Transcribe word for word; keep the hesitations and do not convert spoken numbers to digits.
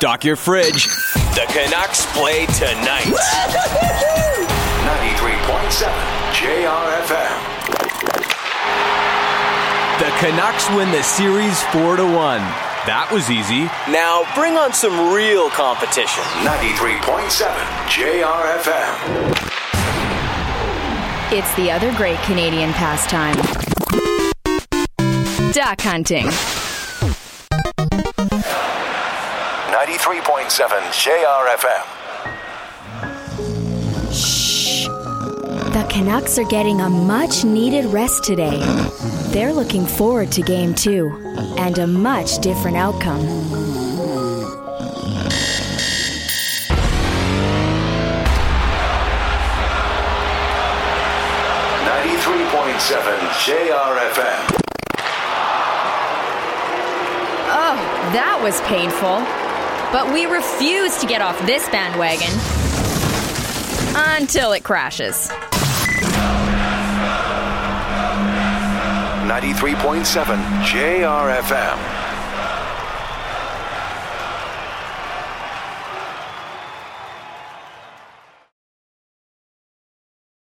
Stock your fridge. The Canucks play tonight. ninety-three point seven J R F M. The Canucks win the series four to one. That was easy. Now bring on some real competition. ninety-three point seven J R F M. It's the other great Canadian pastime. Duck hunting. ninety-three point seven J R F M. Shh. The Canucks are getting a much-needed rest today. They're looking forward to Game two and a much different outcome. ninety-three point seven J R F M. Oh, that was painful. But we refuse to get off this bandwagon until it crashes. ninety-three point seven J R F M.